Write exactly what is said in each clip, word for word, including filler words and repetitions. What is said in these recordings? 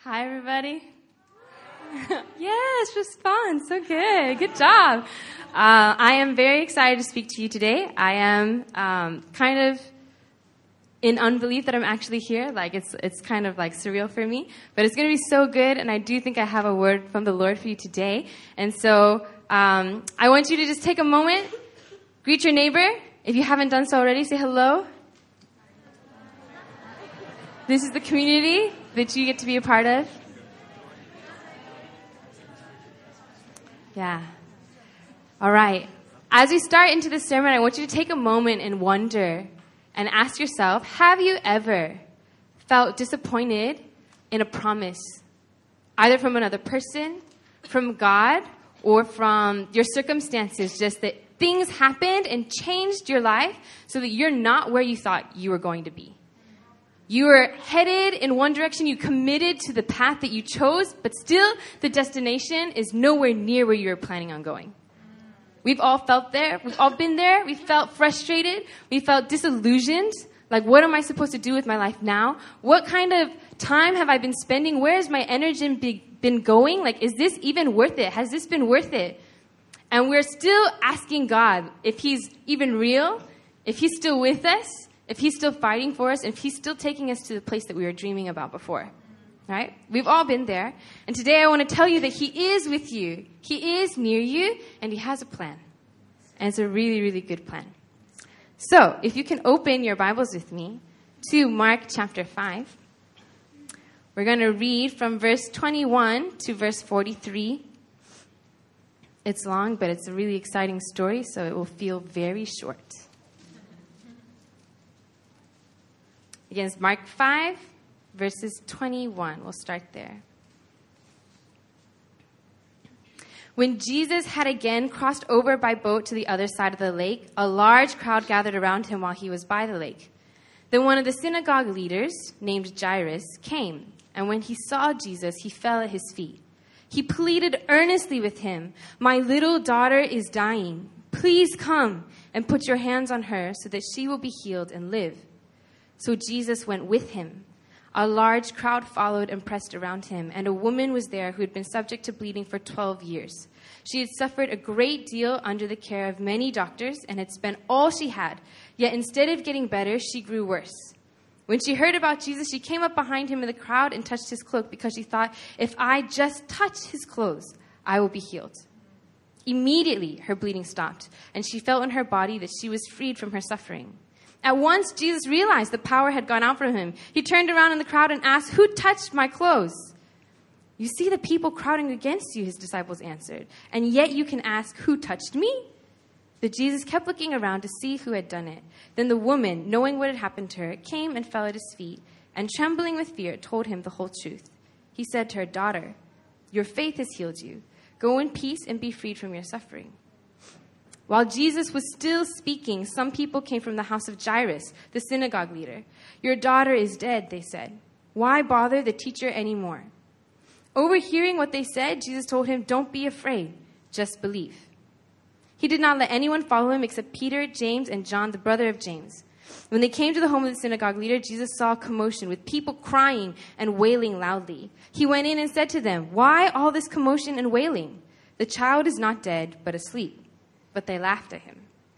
Hi, everybody. Yes, response. So good. Good job. Uh, I am very excited to speak to you today. I am um, kind of in unbelief that I'm actually here. Like, it's it's kind of like surreal for me. But it's going to be so good, and I do think I have a word from the Lord for you today. And so um, I want you to just take a moment, greet your neighbor. If you haven't done so already, say hello. This is the community that you get to be a part of. Yeah. All right. As we start into this sermon, I want you to take a moment and wonder and ask yourself, have you ever felt disappointed in a promise, either from another person, from God, or from your circumstances, just that things happened and changed your life so that you're not where you thought you were going to be? You were headed in one direction, you committed to the path that you chose, but still the destination is nowhere near where you were planning on going. We've all felt there. We've all been there. We felt frustrated. We felt disillusioned. Like, what am I supposed to do with my life now? What kind of time have I been spending? Where has my energy been going? Like, is this even worth it? Has this been worth it? And we're still asking God if he's even real, if he's still with us, if he's still fighting for us, if he's still taking us to the place that we were dreaming about before. Right? We've all been there. And today I want to tell you that he is with you. He is near you, and he has a plan. And it's a really, really good plan. So, if you can open your Bibles with me to Mark chapter five. We're going to read from verse twenty-one to verse forty-three. It's long, but it's a really exciting story, so it will feel very short. Against Mark five, verses twenty-one. We'll start there. When Jesus had again crossed over by boat to the other side of the lake, a large crowd gathered around him while he was by the lake. Then one of the synagogue leaders, named Jairus, came, and when he saw Jesus, he fell at his feet. He pleaded earnestly with him, "My little daughter is dying. Please come and put your hands on her so that she will be healed and live." So Jesus went with him. A large crowd followed and pressed around him, and a woman was there who had been subject to bleeding for twelve years. She had suffered a great deal under the care of many doctors and had spent all she had, yet instead of getting better, she grew worse. When she heard about Jesus, she came up behind him in the crowd and touched his cloak because she thought, if I just touch his clothes, I will be healed. Immediately, her bleeding stopped, and she felt in her body that she was freed from her suffering. At once, Jesus realized the power had gone out from him. He turned around in the crowd and asked, "Who touched my clothes?" "You see the people crowding against you," his disciples answered, "and yet you can ask, 'Who touched me?'" But Jesus kept looking around to see who had done it. Then the woman, knowing what had happened to her, came and fell at his feet, and trembling with fear, told him the whole truth. He said to her, "Daughter, your faith has healed you. Go in peace and be freed from your suffering." While Jesus was still speaking, some people came from the house of Jairus, the synagogue leader. "Your daughter is dead," they said. "Why bother the teacher anymore?" Overhearing what they said, Jesus told him, "Don't be afraid, just believe." He did not let anyone follow him except Peter, James, and John, the brother of James. When they came to the home of the synagogue leader, Jesus saw a commotion with people crying and wailing loudly. He went in and said to them, "Why all this commotion and wailing? The child is not dead, but asleep." But they laughed at him.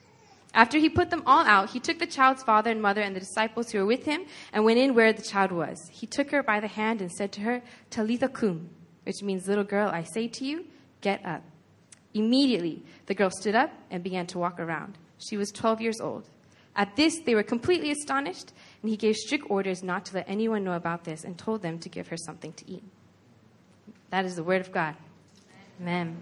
After he put them all out, he took the child's father and mother and the disciples who were with him and went in where the child was. He took her by the hand and said to her, "Talitha kum," which means, "Little girl, I say to you, get up." Immediately, the girl stood up and began to walk around. She was twelve years old. At this, they were completely astonished, and he gave strict orders not to let anyone know about this and told them to give her something to eat. That is the word of God. Amen.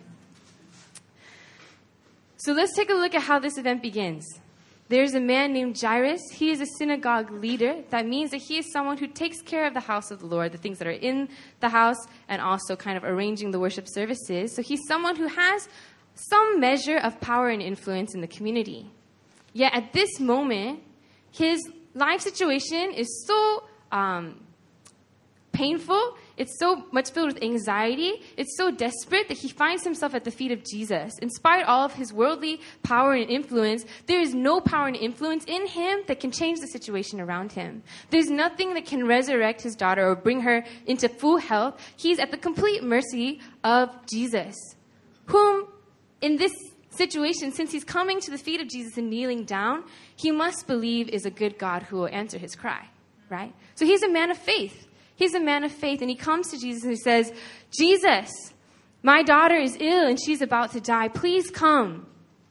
So let's take a look at how this event begins. There's a man named Jairus. He is a synagogue leader. That means that he is someone who takes care of the house of the Lord, the things that are in the house, and also kind of arranging the worship services. So he's someone who has some measure of power and influence in the community. Yet at this moment, his life situation is so um, painful. It's so much filled with anxiety. It's so desperate that he finds himself at the feet of Jesus. In spite of all of his worldly power and influence, there is no power and influence in him that can change the situation around him. There's nothing that can resurrect his daughter or bring her into full health. He's at the complete mercy of Jesus, whom in this situation, since he's coming to the feet of Jesus and kneeling down, he must believe is a good God who will answer his cry, right? So he's a man of faith. He's a man of faith, and he comes to Jesus and he says, Jesus, my daughter is ill and she's about to die. Please come.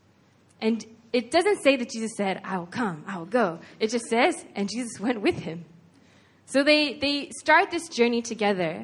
And it doesn't say that Jesus said, I will come, I will go. It just says, and Jesus went with him. So they, they start this journey together.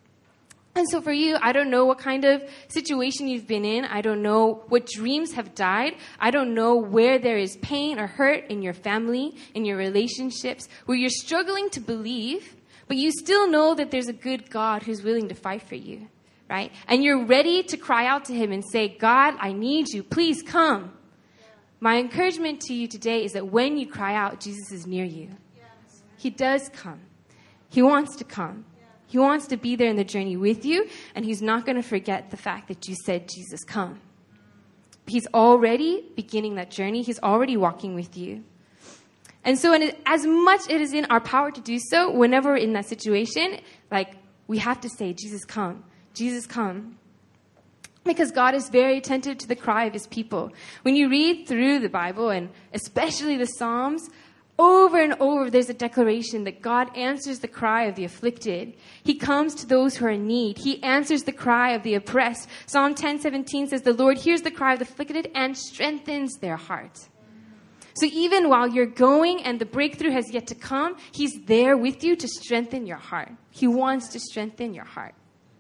And so for you, I don't know what kind of situation you've been in. I don't know what dreams have died. I don't know where there is pain or hurt in your family, in your relationships, where you're struggling to believe, but you still know that there's a good God who's willing to fight for you, right? And you're ready to cry out to him and say, God, I need you. Please come. My encouragement to you today is that when you cry out, Jesus is near you. He does come. He wants to come. He wants to be there in the journey with you, and he's not going to forget the fact that you said, Jesus, come. He's already beginning that journey. He's already walking with you. And so in, as much it is in our power to do so, whenever we're in that situation, like, we have to say, Jesus, come. Jesus, come. Because God is very attentive to the cry of his people. When you read through the Bible, and especially the Psalms, over and over, there's a declaration that God answers the cry of the afflicted. He comes to those who are in need. He answers the cry of the oppressed. Psalm ten seventeen says, the Lord hears the cry of the afflicted and strengthens their heart. So even while you're going and the breakthrough has yet to come, he's there with you to strengthen your heart. He wants to strengthen your heart.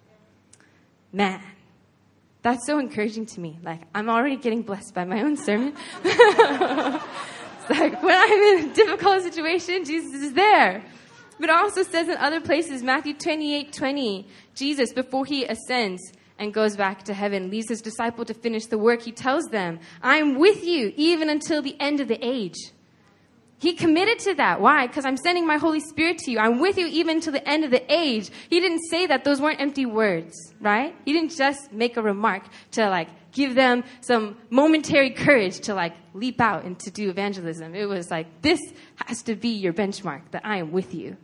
Man, that's so encouraging to me. Like, I'm already getting blessed by my own sermon. It's like, when I'm in a difficult situation, Jesus is there. But it also says in other places, Matthew twenty-eight twenty, Jesus, before he ascends and goes back to heaven, leaves his disciple to finish the work. He tells them, I'm with you even until the end of the age. He committed to that. Why? Because I'm sending my Holy Spirit to you. I'm with you even to the end of the age. He didn't say that. Those weren't empty words, right? He didn't just make a remark to like give them some momentary courage to like leap out and to do evangelism. It was like, this has to be your benchmark, that I am with you.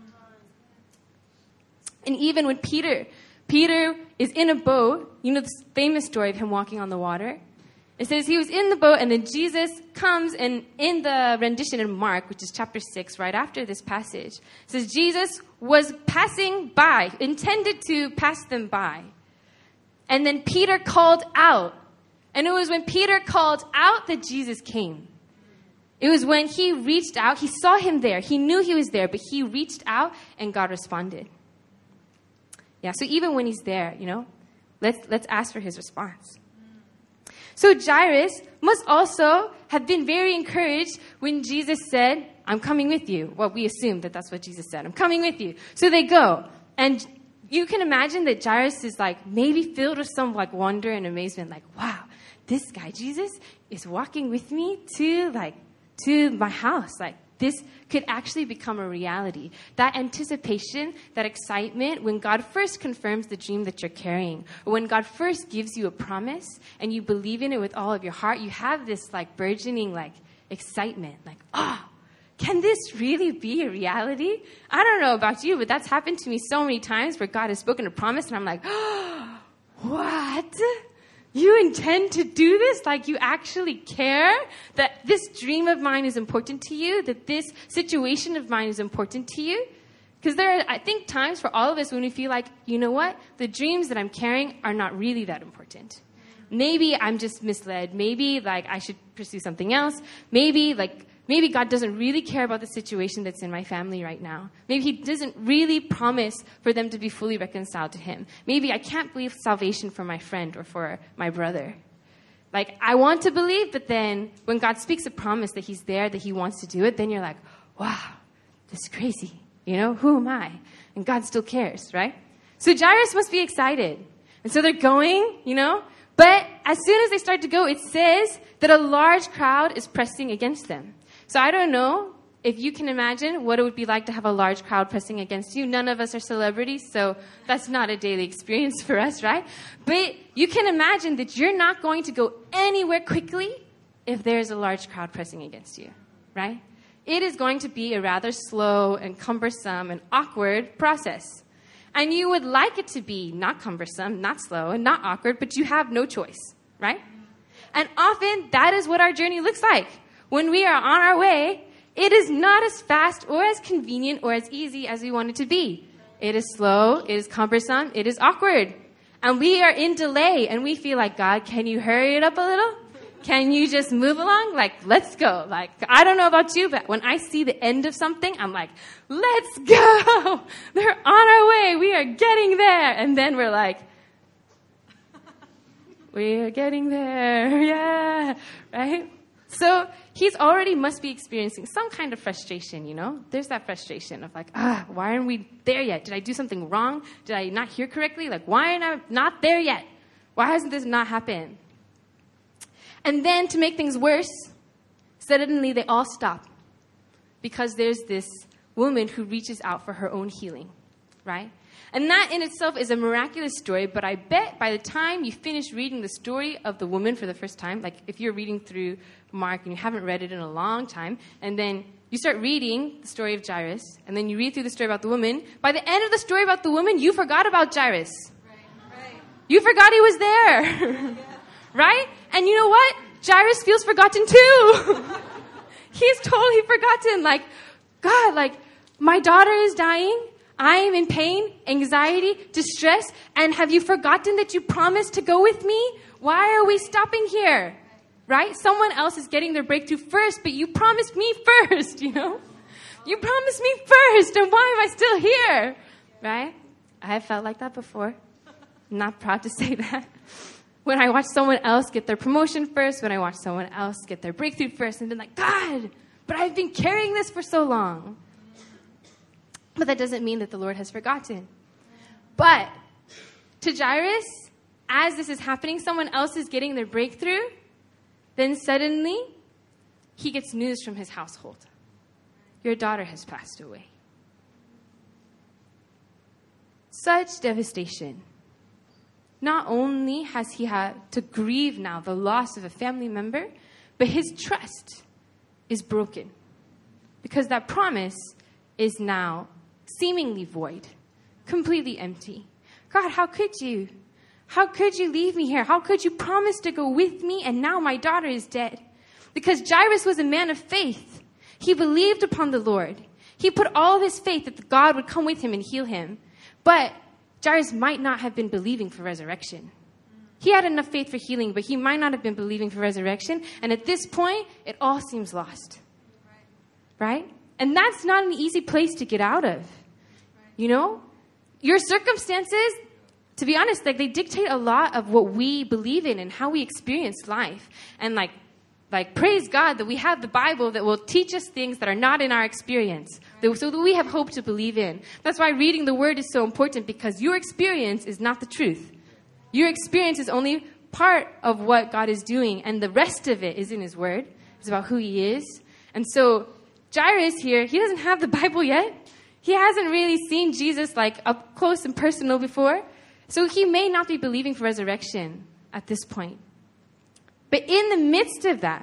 And even when Peter, Peter is in a boat, you know this famous story of him walking on the water? It says he was in the boat, and then Jesus comes, and in the rendition in Mark, which is chapter six, right after this passage, it says Jesus was passing by, intended to pass them by. And then Peter called out. And it was when Peter called out that Jesus came. It was when he reached out. He saw him there. He knew he was there, but he reached out, and God responded. Yeah, so even when he's there, you know, let's let's ask for his response. So Jairus must also have been very encouraged when Jesus said, I'm coming with you. Well, we assume that that's what Jesus said. I'm coming with you. So they go. And you can imagine that Jairus is like maybe filled with some like wonder and amazement. Like, wow, this guy, Jesus, is walking with me to like, to my house. Like, this could actually become a reality. That anticipation, that excitement, when God first confirms the dream that you're carrying, or when God first gives you a promise and you believe in it with all of your heart, you have this like burgeoning like excitement, like, oh, can this really be a reality? I don't know about you, but that's happened to me so many times where God has spoken a promise and I'm like, oh, what? You intend to do this? Like you actually care that this dream of mine is important to you? That this situation of mine is important to you? Because there are, I think, times for all of us when we feel like, you know what? The dreams that I'm carrying are not really that important. Maybe I'm just misled. Maybe like I should pursue something else. Maybe like Maybe God doesn't really care about the situation that's in my family right now. Maybe he doesn't really promise for them to be fully reconciled to him. Maybe I can't believe salvation for my friend or for my brother. Like, I want to believe, but then when God speaks a promise that he's there, that he wants to do it, then you're like, wow, this is crazy. You know, who am I? And God still cares, right? So Jairus must be excited. And so they're going, you know, but as soon as they start to go, it says that a large crowd is pressing against them. So I don't know if you can imagine what it would be like to have a large crowd pressing against you. None of us are celebrities, so that's not a daily experience for us, right? But you can imagine that you're not going to go anywhere quickly if there's a large crowd pressing against you, right? It is going to be a rather slow and cumbersome and awkward process. And you would like it to be not cumbersome, not slow, and not awkward, but you have no choice, right? And often that is what our journey looks like. When we are on our way, it is not as fast or as convenient or as easy as we want it to be. It is slow, it is cumbersome, it is awkward. And we are in delay and we feel like, God, can you hurry it up a little? Can you just move along? Like, let's go. Like, I don't know about you, but when I see the end of something, I'm like, let's go. They're on our way. We are getting there. And then we're like, we are getting there. Yeah. Right? So he's already must be experiencing some kind of frustration, you know? There's that frustration of like, ah, why aren't we there yet? Did I do something wrong? Did I not hear correctly? Like, why am I not there yet? Why hasn't this not happened? And then to make things worse, suddenly they all stop because there's this woman who reaches out for her own healing, right? And that in itself is a miraculous story, but I bet by the time you finish reading the story of the woman for the first time, like if you're reading through Mark and you haven't read it in a long time, and then you start reading the story of Jairus, and then you read through the story about the woman, by the end of the story about the woman, you forgot about Jairus. Right, right. You forgot he was there. Yeah. Right? And you know what? Jairus feels forgotten too. He's totally forgotten. Like, God, like, my daughter is dying. I am in pain, anxiety, distress. And have you forgotten that you promised to go with me? Why are we stopping here? Right? Someone else is getting their breakthrough first, but you promised me first, you know? You promised me first, and why am I still here? Right? I have felt like that before. I'm not proud to say that. When I watch someone else get their promotion first, when I watch someone else get their breakthrough first, and been like, God, but I've been carrying this for so long. But that doesn't mean that the Lord has forgotten. But to Jairus, as this is happening, someone else is getting their breakthrough, then suddenly he gets news from his household. Your daughter has passed away. Such devastation. Not only has he had to grieve now the loss of a family member, but his trust is broken because that promise is now seemingly void, completely empty. God, how could you? How could you leave me here? How could you promise to go with me and now my daughter is dead? Because Jairus was a man of faith. He believed upon the Lord. He put all of his faith that God would come with him and heal him. But Jairus might not have been believing for resurrection. He had enough faith for healing, but he might not have been believing for resurrection. And at this point, it all seems lost. Right? And that's not an easy place to get out of. You know? Your circumstances, to be honest, like they dictate a lot of what we believe in and how we experience life. And like, like praise God that we have the Bible that will teach us things that are not in our experience, so that we have hope to believe in. That's why reading the Word is so important, because your experience is not the truth. Your experience is only part of what God is doing, and the rest of it is in His Word. It's about who He is. And so Jairus here, he doesn't have the Bible yet. He hasn't really seen Jesus like up close and personal before. So he may not be believing for resurrection at this point. But in the midst of that,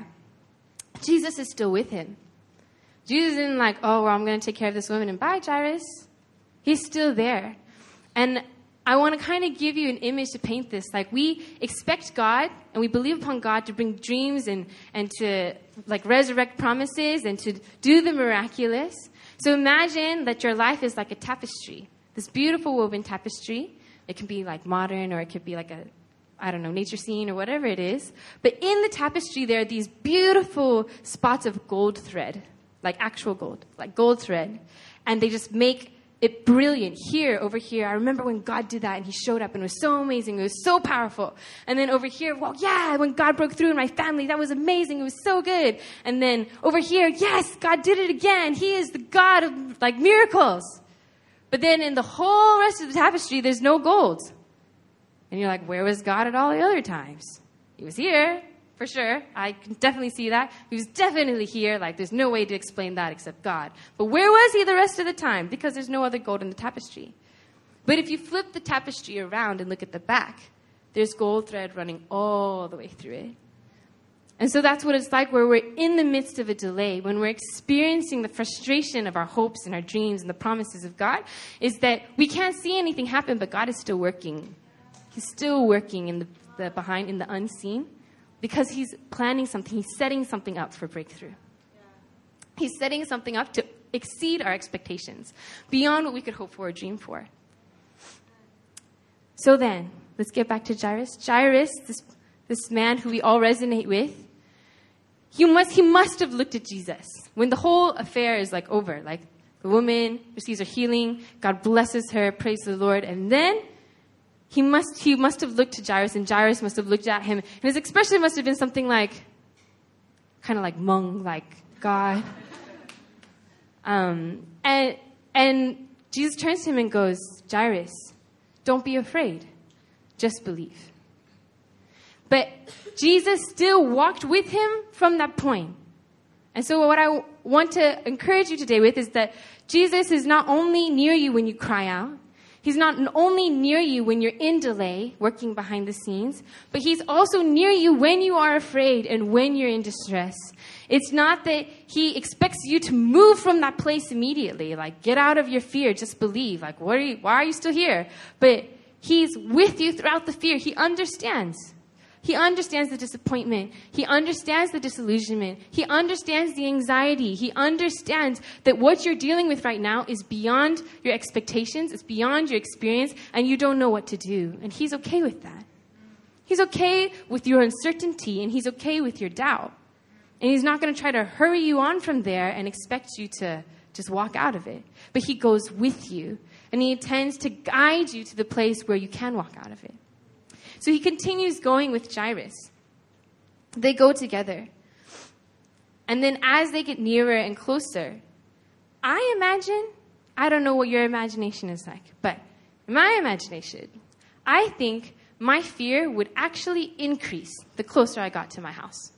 Jesus is still with him. Jesus isn't like, oh, well, I'm going to take care of this woman and bye, Jairus. He's still there. And I want to kind of give you an image to paint this. Like, we expect God and we believe upon God to bring dreams and, and to like resurrect promises and to do the miraculous. So imagine that your life is like a tapestry, this beautiful woven tapestry. It can be like modern, or it could be like a, I don't know, nature scene or whatever it is. But in the tapestry, there are these beautiful spots of gold thread, like actual gold, like gold thread. And they just make it brilliant here, over here. I remember when God did that and He showed up and it was so amazing. It was so powerful. And then over here, well, yeah, when God broke through in my family, that was amazing. It was so good. And then over here, yes, God did it again. He is the God of like miracles. But then in the whole rest of the tapestry, there's no gold. And you're like, where was God at all the other times? He was here, for sure. I can definitely see that. He was definitely here. Like, there's no way to explain that except God. But where was he the rest of the time? Because there's no other gold in the tapestry. But if you flip the tapestry around and look at the back, there's gold thread running all the way through it. And so that's what it's like where we're in the midst of a delay, when we're experiencing the frustration of our hopes and our dreams and the promises of God, is that we can't see anything happen, but God is still working. He's still working in the, the behind, in the unseen, because he's planning something. He's setting something up for breakthrough. He's setting something up to exceed our expectations, beyond what we could hope for or dream for. So then, let's get back to Jairus. Jairus, this, this man who we all resonate with, he must, he must have looked at Jesus when the whole affair is like over. Like, the woman receives her healing, God blesses her, praise the Lord, and then he must, he must have looked to Jairus, and Jairus must have looked at him, and his expression must have been something like, kind of like Hmong, like, God. Um, and, and Jesus turns to him and goes, Jairus, don't be afraid, just believe. But Jesus still walked with him from that point. And so what I want to encourage you today with is that Jesus is not only near you when you cry out, he's not only near you when you're in delay, working behind the scenes, but he's also near you when you are afraid and when you're in distress. It's not that he expects you to move from that place immediately, like get out of your fear, just believe. Like, what are you, why are you still here? But he's with you throughout the fear. He understands. He understands the disappointment. He understands the disillusionment. He understands the anxiety. He understands that what you're dealing with right now is beyond your expectations. It's beyond your experience, and you don't know what to do. And he's okay with that. He's okay with your uncertainty, and he's okay with your doubt. And he's not going to try to hurry you on from there and expect you to just walk out of it. But he goes with you, and he intends to guide you to the place where you can walk out of it. So he continues going with Jairus. They go together. And then as they get nearer and closer, I imagine, I don't know what your imagination is like, but in my imagination, I think my fear would actually increase the closer I got to my house.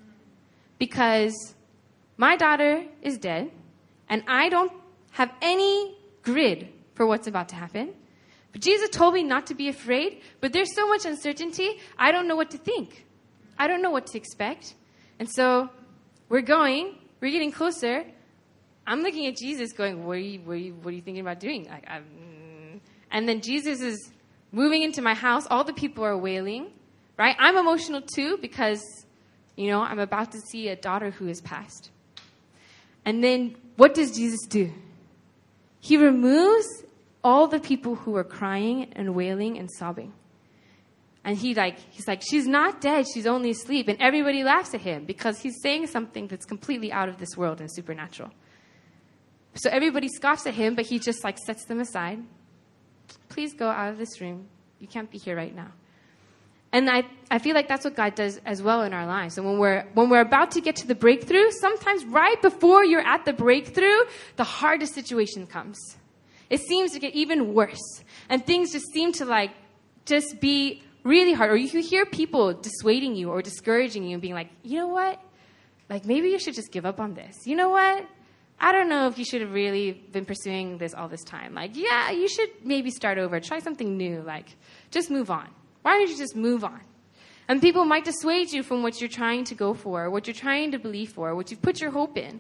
Because my daughter is dead, and I don't have any grid for what's about to happen. But Jesus told me not to be afraid, but there's so much uncertainty, I don't know what to think. I don't know what to expect. And so we're going, we're getting closer. I'm looking at Jesus going, what are you, what are you, what are you thinking about doing? Like, I'm, and then Jesus is moving into my house. All the people are wailing, right? I'm emotional too because, you know, I'm about to see a daughter who has passed. And then what does Jesus do? He removes all the people who were crying and wailing and sobbing. And he like, he's like, she's not dead, she's only asleep. And everybody laughs at him because he's saying something that's completely out of this world and supernatural. So everybody scoffs at him, but he just like sets them aside. Please go out of this room. You can't be here right now. And I, I feel like that's what God does as well in our lives. And when we're, when we're about to get to the breakthrough, sometimes right before you're at the breakthrough, the hardest situation comes. It seems to get even worse. And things just seem to like, just be really hard. Or you hear people dissuading you or discouraging you and being like, you know what? Like, maybe you should just give up on this. You know what? I don't know if you should have really been pursuing this all this time. Like, yeah, you should maybe start over. Try something new. Like, just move on. Why don't you just move on? And people might dissuade you from what you're trying to go for, what you're trying to believe for, what you've put your hope in.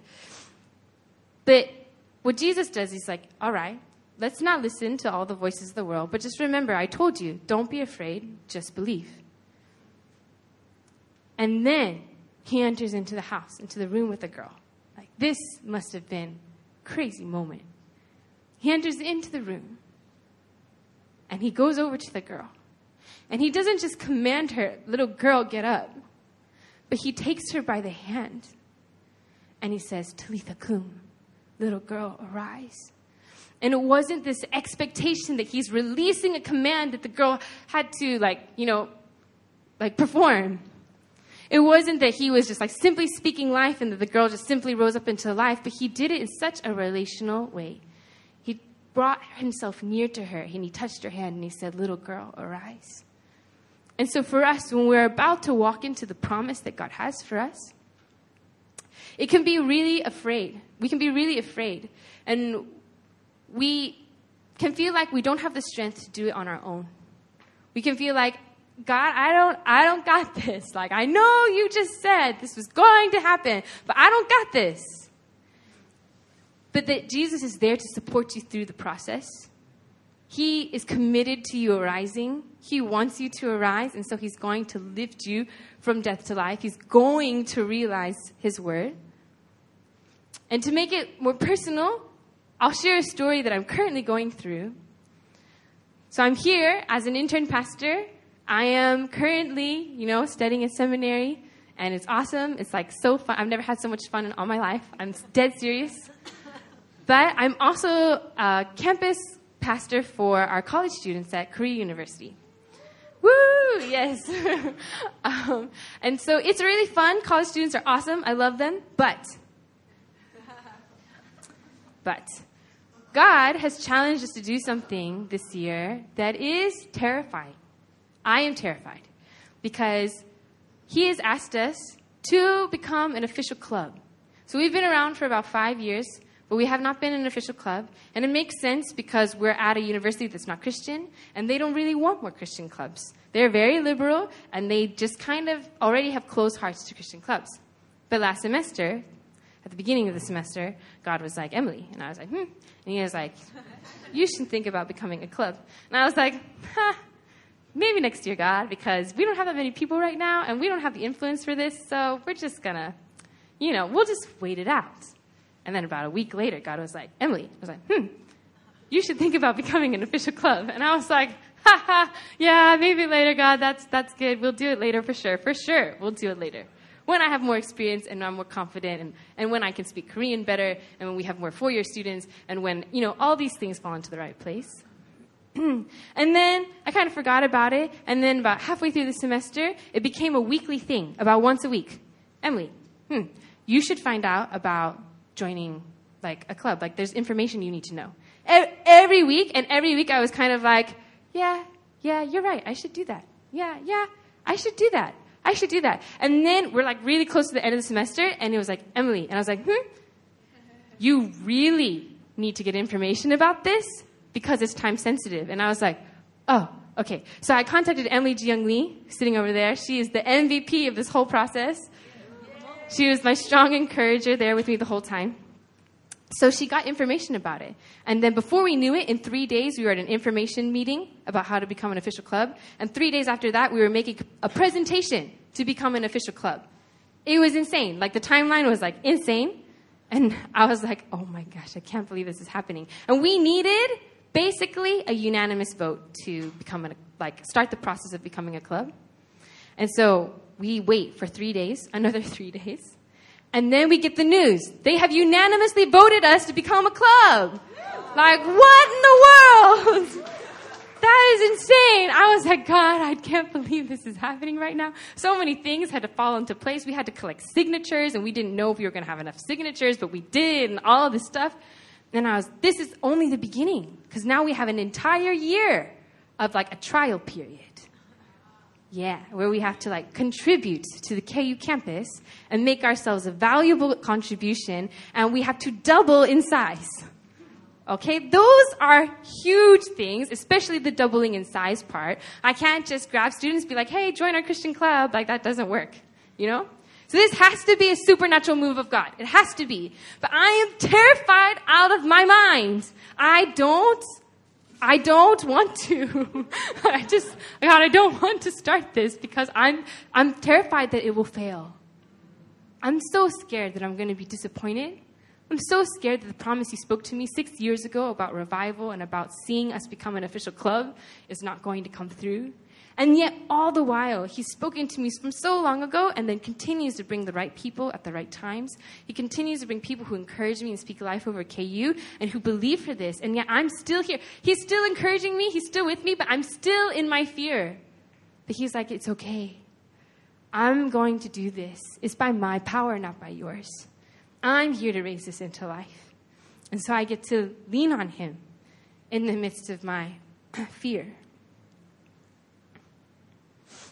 But what Jesus does, he's like, all right, let's not listen to all the voices of the world, but just remember, I told you, don't be afraid, just believe. And then he enters into the house, into the room with the girl. Like, this must have been a crazy moment. He enters into the room, and he goes over to the girl. And he doesn't just command her, little girl, get up. But he takes her by the hand. And he says, Talitha cum, little girl, arise. And it wasn't this expectation that he's releasing a command that the girl had to, like, you know, like perform. It wasn't that he was just like simply speaking life and that the girl just simply rose up into life, but he did it in such a relational way. He brought himself near to her and he touched her hand and he said, little girl, arise. And so for us, when we're about to walk into the promise that God has for us, it can be really afraid. We can be really afraid. And we can feel like we don't have the strength to do it on our own. We can feel like, God, I don't, I don't got this. Like, I know you just said this was going to happen, but I don't got this. But that Jesus is there to support you through the process. He is committed to you arising. He wants you to arise, and so he's going to lift you from death to life. He's going to realize his word. And to make it more personal, I'll share a story that I'm currently going through. So I'm here as an intern pastor. I am currently, you know, studying in seminary, and it's awesome. It's like so fun. I've never had so much fun in all my life. I'm dead serious. But I'm also a campus pastor for our college students at Korea University. Woo! Yes. um, and so it's really fun. College students are awesome. I love them. But, but, God has challenged us to do something this year that is terrifying. I am terrified because he has asked us to become an official club. So we've been around for about five years, but we have not been an official club. And it makes sense because we're at a university that's not Christian, and they don't really want more Christian clubs. They're very liberal, and they just kind of already have closed hearts to Christian clubs. But last semester, at the beginning of the semester, God was like, Emily. And I was like, hmm. And he was like, you should think about becoming a club. And I was like, huh. Maybe next year, God, because we don't have that many people right now, and we don't have the influence for this, so we're just going to, you know, we'll just wait it out. And then about a week later, God was like, Emily, I was like, hmm, you should think about becoming an official club. And I was like, ha ha, yeah, maybe later, God, that's that's good. We'll do it later for sure. For sure, we'll do it later. When I have more experience and I'm more confident, and, and when I can speak Korean better, and when we have more four-year students, and when, you know, all these things fall into the right place. And then I kind of forgot about it. And then about halfway through the semester, it became a weekly thing, about once a week. Emily, hmm, you should find out about joining, like, a club. Like, there's information you need to know. Every week, and every week I was kind of like, yeah, yeah, you're right. I should do that. Yeah, yeah, I should do that. I should do that. And then we're, like, really close to the end of the semester, and it was like, Emily. And I was like, hmm, you really need to get information about this? Because it's time sensitive. And I was like, oh, okay. So I contacted Emily Ji-young Lee, sitting over there. She is the M V P of this whole process. She was my strong encourager there with me the whole time. So she got information about it. And then before we knew it, in three days, we were at an information meeting about how to become an official club. And three days after that, we were making a presentation to become an official club. It was insane. Like, the timeline was, like, insane. And I was like, oh, my gosh, I can't believe this is happening. And we needed basically a unanimous vote to become a, like, start the process of becoming a club. And so we wait for three days, another three days. And then we get the news. They have unanimously voted us to become a club. Like, what in the world? That is insane. I was like, God, I can't believe this is happening right now. So many things had to fall into place. We had to collect signatures, and we didn't know if we were going to have enough signatures, but we did, and all of this stuff. And I was, this is only the beginning, because now we have an entire year of, like, a trial period. Yeah, where we have to, like, contribute to the K U campus and make ourselves a valuable contribution, and we have to double in size. Okay, those are huge things, especially the doubling in size part. I can't just grab students and be like, hey, join our Christian club. Like, that doesn't work, you know? So this has to be a supernatural move of God. It has to be. But I am terrified out of my mind. I don't, I don't want to. I just, God, I don't want to start this because I'm, I'm terrified that it will fail. I'm so scared that I'm going to be disappointed. I'm so scared that the promise he spoke to me six years ago about revival and about seeing us become an official club is not going to come through. And yet, all the while, he's spoken to me from so long ago and then continues to bring the right people at the right times. He continues to bring people who encourage me and speak life over K U and who believe for this. And yet, I'm still here. He's still encouraging me. He's still with me, but I'm still in my fear. But he's like, it's okay. I'm going to do this. It's by my power, not by yours. I'm here to raise this into life. And so I get to lean on him in the midst of my fear.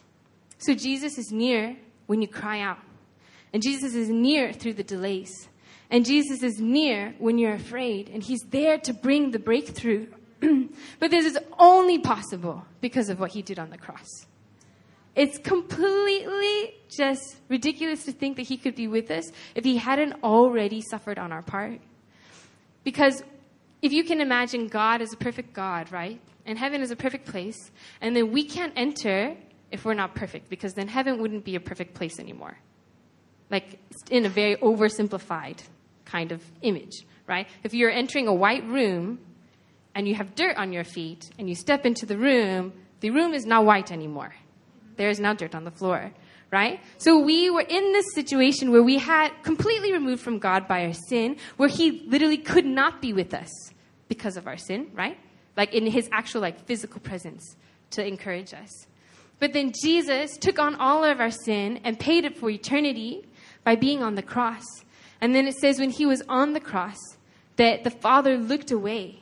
So Jesus is near when you cry out. And Jesus is near through the delays. And Jesus is near when you're afraid. And he's there to bring the breakthrough. But this is only possible because of what he did on the cross. It's completely just ridiculous to think that he could be with us if he hadn't already suffered on our part. Because if you can imagine God as a perfect God, right? And heaven is a perfect place. And then we can't enter if we're not perfect, because then heaven wouldn't be a perfect place anymore. Like in a very oversimplified kind of image, right? If you're entering a white room and you have dirt on your feet and you step into the room, the room is not white anymore. There is now dirt on the floor, right? So we were in this situation where we had completely removed from God by our sin, where he literally could not be with us because of our sin, right? Like in his actual like physical presence to encourage us. But then Jesus took on all of our sin and paid it for eternity by being on the cross. And then it says when he was on the cross that the Father looked away.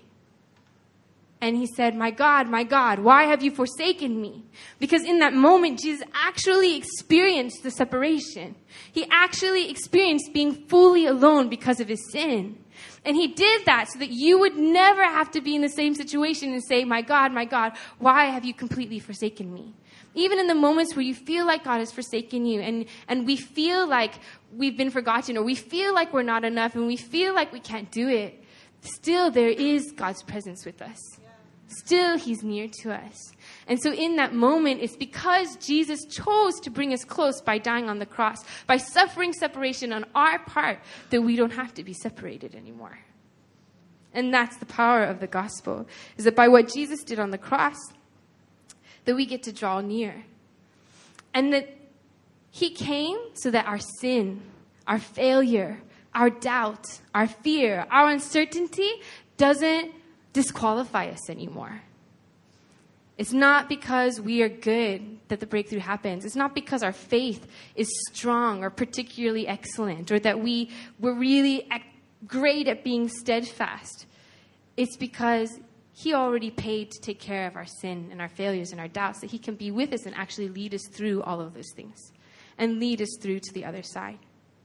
And he said, my God, my God, why have you forsaken me? Because in that moment, Jesus actually experienced the separation. He actually experienced being fully alone because of his sin. And he did that so that you would never have to be in the same situation and say, my God, my God, why have you completely forsaken me? Even in the moments where you feel like God has forsaken you and, and we feel like we've been forgotten or we feel like we're not enough and we feel like we can't do it, still there is God's presence with us. Still, he's near to us. And so in that moment, it's because Jesus chose to bring us close by dying on the cross, by suffering separation on our part, that we don't have to be separated anymore. And that's the power of the gospel, is that by what Jesus did on the cross, that we get to draw near. And that he came so that our sin, our failure, our doubt, our fear, our uncertainty doesn't disqualify us anymore. It's not because we are good that the breakthrough happens. It's not because our faith is strong or particularly excellent or that we were really great at being steadfast. It's because he already paid to take care of our sin and our failures and our doubts, that he can be with us and actually lead us through all of those things and lead us through to the other side.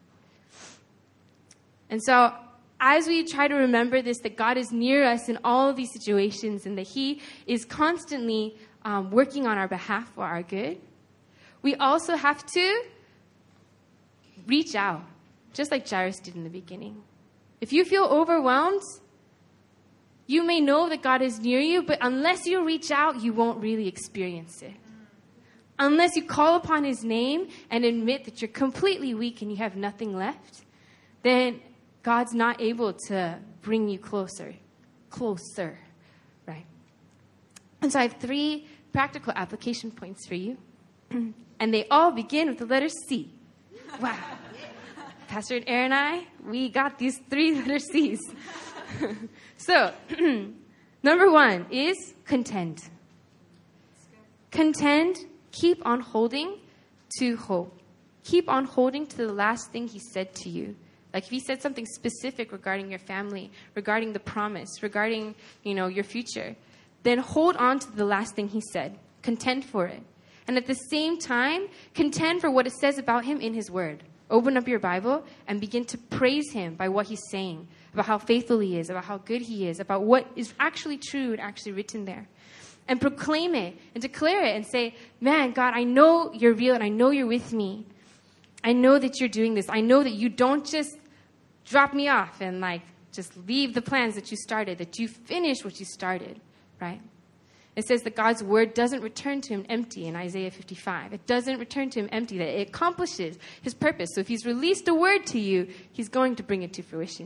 And so as we try to remember this, that God is near us in all of these situations and that he is constantly um, working on our behalf for our good, we also have to reach out, just like Jairus did in the beginning. If you feel overwhelmed, you may know that God is near you, but unless you reach out, you won't really experience it. Unless you call upon his name and admit that you're completely weak and you have nothing left, then God's not able to bring you closer, closer, right? And so I have three practical application points for you. And they all begin with the letter C. Wow. Pastor Aaron and I, we got these three letter C's. So, number one is contend. Contend, keep on holding to hope. Keep on holding to the last thing he said to you. Like if he said something specific regarding your family, regarding the promise, regarding, you know, your future, then hold on to the last thing he said. Contend for it. And at the same time, contend for what it says about him in his word. Open up your Bible and begin to praise him by what he's saying, about how faithful he is, about how good he is, about what is actually true and actually written there. And proclaim it and declare it and say, man, God, I know you're real and I know you're with me. I know that you're doing this. I know that you don't just drop me off and like just leave the plans that you started, that you finish what you started, right? It says that God's word doesn't return to him empty in Isaiah fifty-five. It doesn't return to him empty, that it accomplishes his purpose. So if he's released a word to you, he's going to bring it to fruition.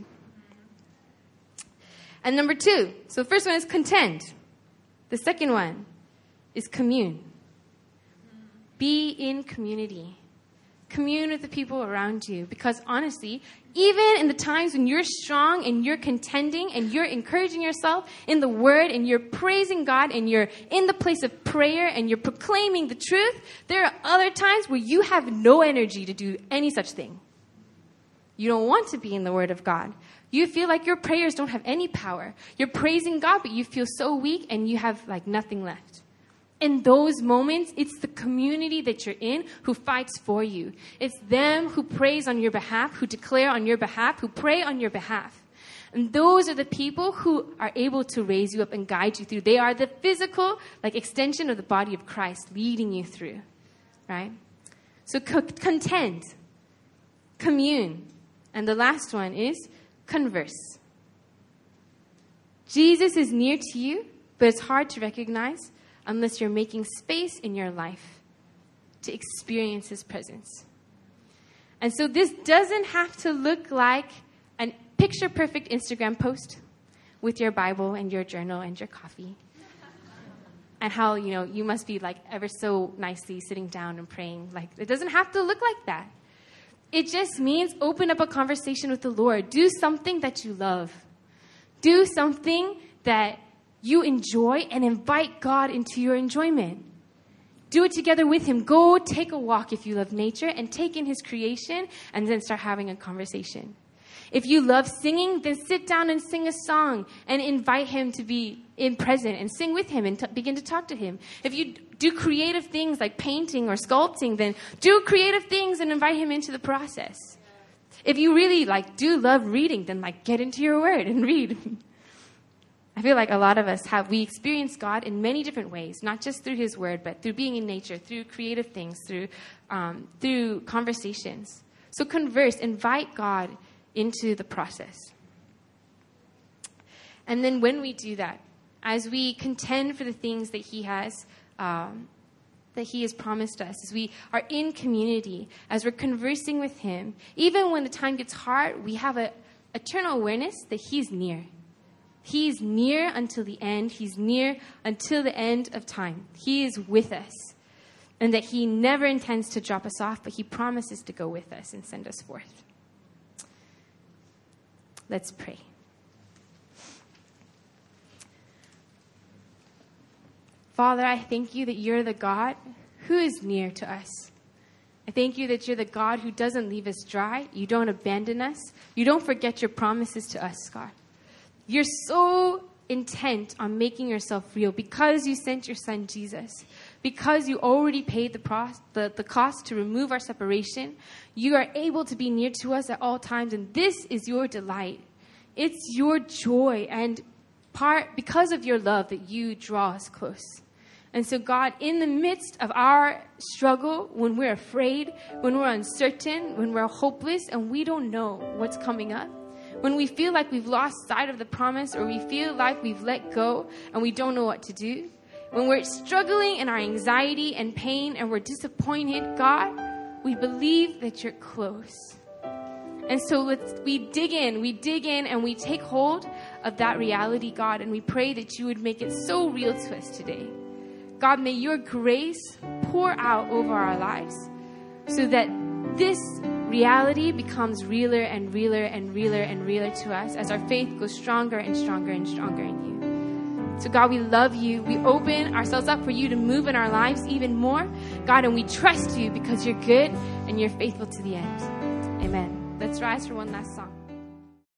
And number two, so the first one is contend. The second one is commune. Be in community. Commune with the people around you. Because honestly, even in the times when you're strong and you're contending and you're encouraging yourself in the word and you're praising God and you're in the place of prayer and you're proclaiming the truth, there are other times where you have no energy to do any such thing. You don't want to be in the word of God. You feel like your prayers don't have any power. You're praising God, but you feel so weak and you have like nothing left. In those moments, it's the community that you're in who fights for you. It's them who prays on your behalf, who declare on your behalf, who pray on your behalf. And those are the people who are able to raise you up and guide you through. They are the physical, like, extension of the body of Christ, leading you through, right? So co- contend, commune, and the last one is converse. Jesus is near to you, but it's hard to recognize unless you're making space in your life to experience his presence. And so this doesn't have to look like an picture-perfect Instagram post with your Bible and your journal and your coffee. And how, you know, you must be, like, ever so nicely sitting down and praying. Like, it doesn't have to look like that. It just means open up a conversation with the Lord. Do something that you love. Do something that you enjoy and invite God into your enjoyment. Do it together with him. Go take a walk if you love nature and take in his creation and then start having a conversation. If you love singing, then sit down and sing a song and invite him to be in present and sing with him and t- begin to talk to him. If you do creative things like painting or sculpting, then do creative things and invite him into the process. If you really like do love reading, then like get into your word and read. I feel like a lot of us have, we experience God in many different ways, not just through his word, but through being in nature, through creative things, through, um, through conversations. So converse, invite God into the process. And then when we do that, as we contend for the things that he has, um, that he has promised us, as we are in community, as we're conversing with him, even when the time gets hard, we have a eternal awareness that he's near. He's near until the end. He's near until the end of time. He is with us. And that he never intends to drop us off, but he promises to go with us and send us forth. Let's pray. Father, I thank you that you're the God who is near to us. I thank you that you're the God who doesn't leave us dry. You don't abandon us. You don't forget your promises to us, God. You're so intent on making yourself real because you sent your son, Jesus. Because you already paid the, pro- the, the cost to remove our separation, you are able to be near to us at all times, and this is your delight. It's your joy, and part because of your love that you draw us close. And so, God, in the midst of our struggle, when we're afraid, when we're uncertain, when we're hopeless, and we don't know what's coming up, when we feel like we've lost sight of the promise, or we feel like we've let go and we don't know what to do, when we're struggling in our anxiety and pain and we're disappointed, God, we believe that you're close. And so let's, we dig in, we dig in and we take hold of that reality, God, and we pray that you would make it so real to us today. God, may your grace pour out over our lives so that this reality becomes realer and realer and realer and realer to us as our faith goes stronger and stronger and stronger in you. So God, we love you. We open ourselves up for you to move in our lives even more. God, and we trust you because you're good and you're faithful to the end. Amen. Let's rise for one last song.